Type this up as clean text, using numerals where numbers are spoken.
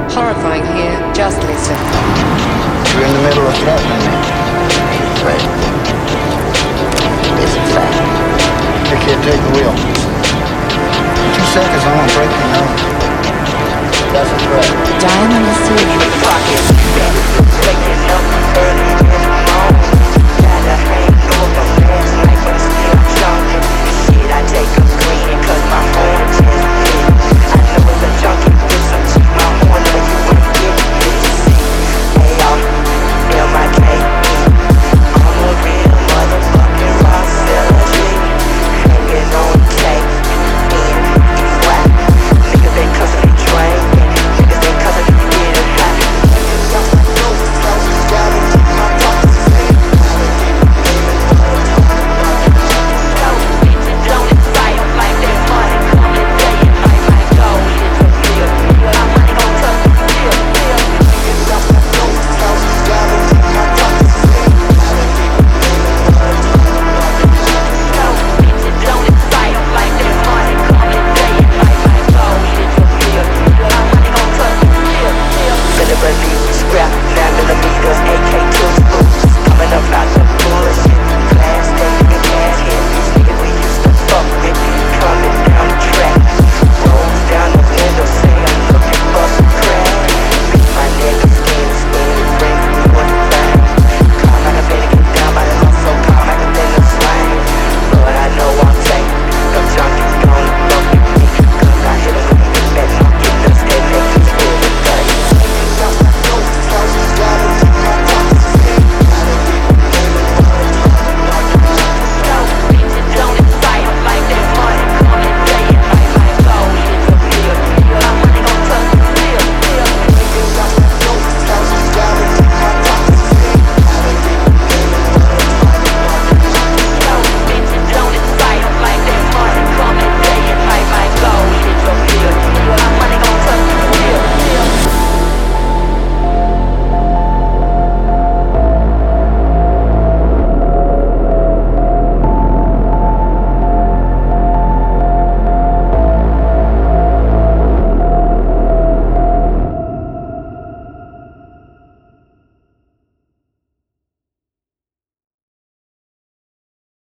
Horrifying here, just listen. You're in the middle of threatening me. Threat is a fact. Hey kid, take the wheel. In 2 seconds, I'm gonna break your nose. That's a threat. Diamond is Fucking